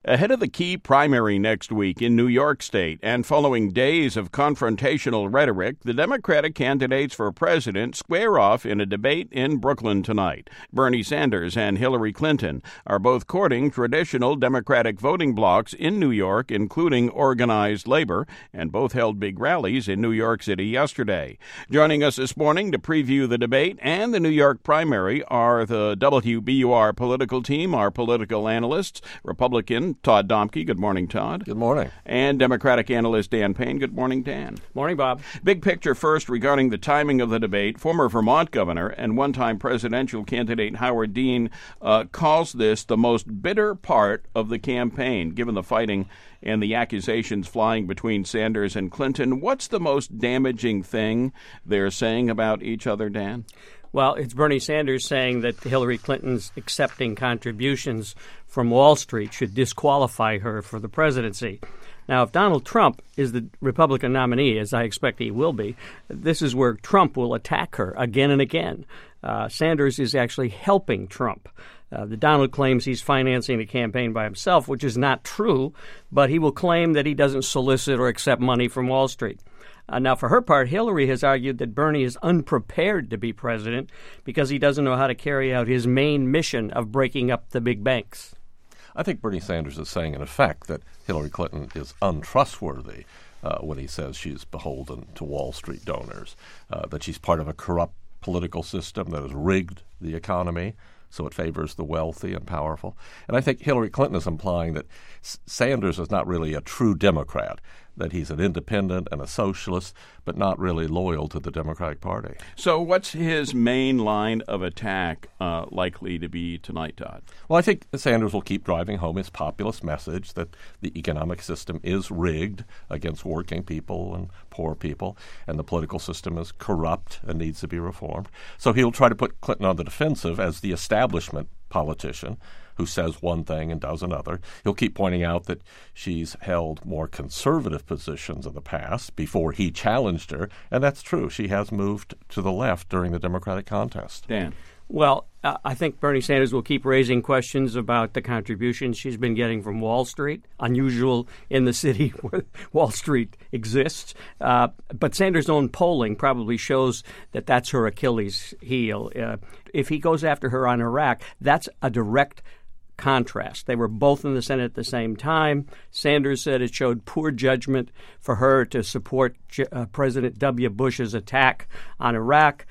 Ahead of the key primary next week in New York State and following days of confrontational rhetoric, the Democratic candidates for president square off in a debate in Brooklyn tonight. Bernie Sanders and Hillary Clinton are both courting traditional Democratic voting blocs in New York, including organized labor, and both held big rallies in New York City yesterday. Joining us this morning to preview the debate and the New York primary are the WBUR political team, our political analysts, Republican Todd Domke. Good morning, Todd. Good morning. And Democratic analyst Dan Payne. Good morning, Dan. Morning, Bob. Big picture first regarding the timing of the debate. Former Vermont governor and one-time presidential candidate Howard Dean calls this the most bitter part of the campaign, given the fighting and the accusations flying between Sanders and Clinton. What's the most damaging thing they're saying about each other, Dan? Well, it's Bernie Sanders saying that Hillary Clinton's accepting contributions from Wall Street should disqualify her for the presidency. Now, if Donald Trump is the Republican nominee, as I expect he will be, this is where Trump will attack her again and again. Sanders is actually helping Trump. The Donald claims he's financing the campaign by himself, which is not true, but he will claim that he doesn't solicit or accept money from Wall Street. Now, for her part, Hillary has argued that Bernie is unprepared to be president because he doesn't know how to carry out his main mission of breaking up the big banks. I think Bernie Sanders is saying, in effect, that Hillary Clinton is untrustworthy when he says she's beholden to Wall Street donors, that she's part of a corrupt political system that has rigged the economy so it favors the wealthy and powerful. And I think Hillary Clinton is implying that Sanders is not really a true Democrat, that he's an independent and a socialist, but not really loyal to the Democratic Party. So what's his main line of attack likely to be tonight, Todd? Well, I think Sanders will keep driving home his populist message that the economic system is rigged against working people and poor people, and the political system is corrupt and needs to be reformed. So he'll try to put Clinton on the defensive as the establishment politician who says one thing and does another. He'll keep pointing out that she's held more conservative positions in the past before he challenged her, and that's true. She has moved to the left during the Democratic contest. Dan? Well, I think Bernie Sanders will keep raising questions about the contributions she's been getting from Wall Street, unusual in the city where Wall Street exists. But Sanders' own polling probably shows that that's her Achilles heel. If he goes after her on Iraq, that's a direct contrast. They were both in the Senate at the same time. Sanders said it showed poor judgment for her to support President W. Bush's attack on Iraq.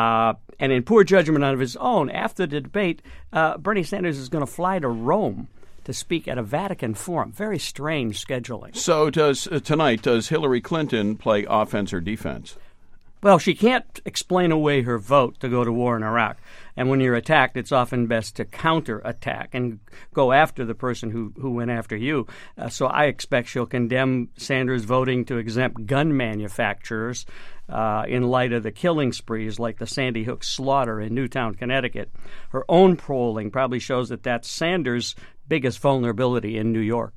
And in poor judgment of his own, after the debate, Bernie Sanders is going to fly to Rome to speak at a Vatican forum. Very strange scheduling. So does Hillary Clinton play offense or defense? Well, she can't explain away her vote to go to war in Iraq. And when you're attacked, it's often best to counterattack and go after the person who went after you. So I expect she'll condemn Sanders voting to exempt gun manufacturers in light of the killing sprees like the Sandy Hook slaughter in Newtown, Connecticut. Her own polling probably shows that that's Sanders' biggest vulnerability in New York.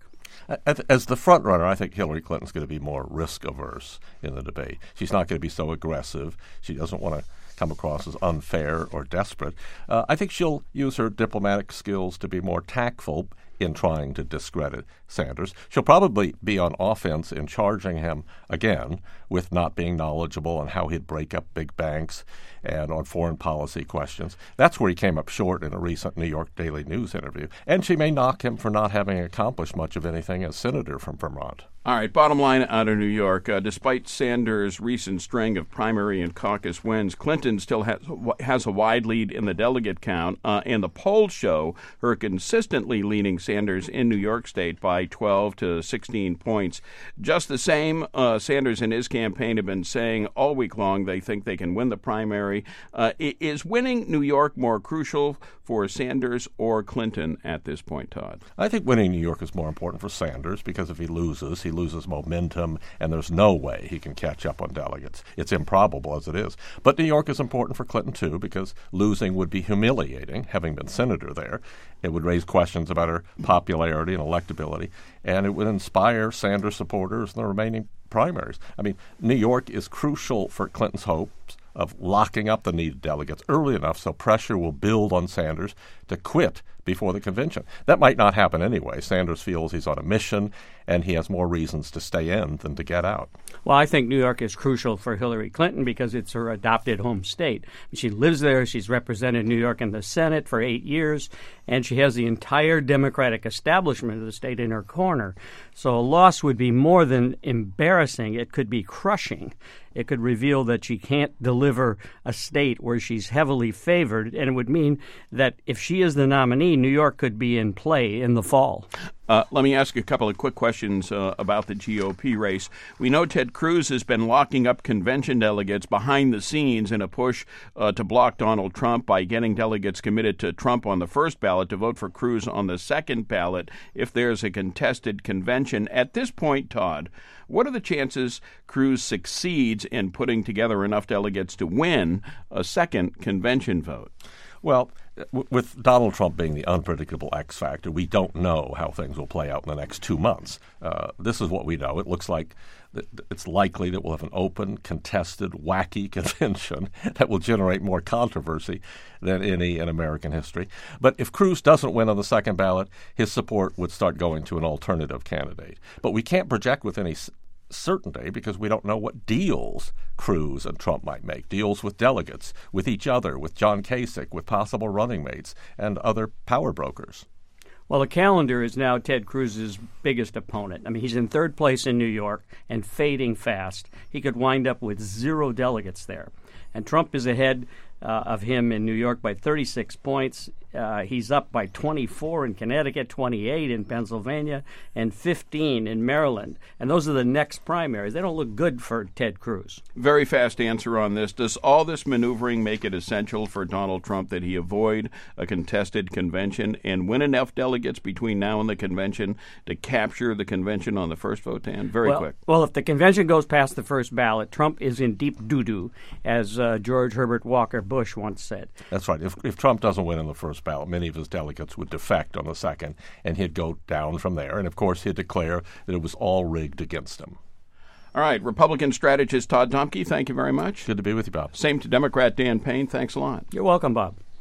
As the front runner, I think Hillary Clinton's going to be more risk-averse in the debate. She's not going to be so aggressive. She doesn't want to come across as unfair or desperate. I think she'll use her diplomatic skills to be more tactful in trying to discredit Sanders. She'll probably be on offense in charging him again with not being knowledgeable on how he'd break up big banks and on foreign policy questions. That's where he came up short in a recent New York Daily News interview. And she may knock him for not having accomplished much of anything as senator from Vermont. All right, bottom line out of New York, despite Sanders' recent string of primary and caucus wins, Clinton still has a wide lead in the delegate count, and the polls show her consistently leading Sanders in New York State by 12 to 16 points. Just the same, Sanders and his campaign have been saying all week long they think they can win the primary. Is winning New York more crucial for Sanders or Clinton at this point, Todd? I think winning New York is more important for Sanders because if he loses momentum, and there's no way he can catch up on delegates. It's improbable as it is. But New York is important for Clinton, too, because losing would be humiliating, having been senator there. It would raise questions about her popularity and electability, and it would inspire Sanders supporters in the remaining primaries. I mean, New York is crucial for Clinton's hopes of locking up the needed delegates early enough so pressure will build on Sanders to quit before the convention. That might not happen anyway. Sanders feels he's on a mission, and he has more reasons to stay in than to get out. Well, I think New York is crucial for Hillary Clinton because it's her adopted home state. She lives there. She's represented New York in the Senate for 8 years, and she has the entire Democratic establishment of the state in her corner. So a loss would be more than embarrassing. It could be crushing. It could reveal that she can't deliver a state where she's heavily favored, and it would mean that if she is the nominee, New York could be in play in the fall. Let me ask you a couple of quick questions about the GOP race. We know Ted Cruz has been locking up convention delegates behind the scenes in a push to block Donald Trump by getting delegates committed to Trump on the first ballot to vote for Cruz on the second ballot if there's a contested convention. At this point, Todd, what are the chances Cruz succeeds in putting together enough delegates to win a second convention vote? Well, with Donald Trump being the unpredictable X factor, we don't know how things will play out in the next 2 months. This is what we know. It looks like it's likely that we'll have an open, contested, wacky convention that will generate more controversy than any in American history. But if Cruz doesn't win on the second ballot, his support would start going to an alternative candidate. But we can't project with any certainty because we don't know what deals Cruz and Trump might make, deals with delegates, with each other, with John Kasich, with possible running mates, and other power brokers. Well, the calendar is now Ted Cruz's biggest opponent. I mean, he's in third place in New York and fading fast. He could wind up with 0 delegates there. And Trump is ahead of him in New York by 36 points. He's up by 24 in Connecticut, 28 in Pennsylvania, and 15 in Maryland. And those are the next primaries. They don't look good for Ted Cruz. Very fast answer on this. Does all this maneuvering make it essential for Donald Trump that he avoid a contested convention and win enough delegates between now and the convention to capture the convention on the first vote, Dan? Very quick. Well, if the convention goes past the first ballot, Trump is in deep doo-doo, as George Herbert Walker Bush once said. That's right. If Trump doesn't win in the first ballot, many of his delegates would defect on the second, and he'd go down from there. And, of course, he'd declare that it was all rigged against him. All right. Republican strategist Todd Domke, thank you very much. Good to be with you, Bob. Same to Democrat Dan Payne. Thanks a lot. You're welcome, Bob.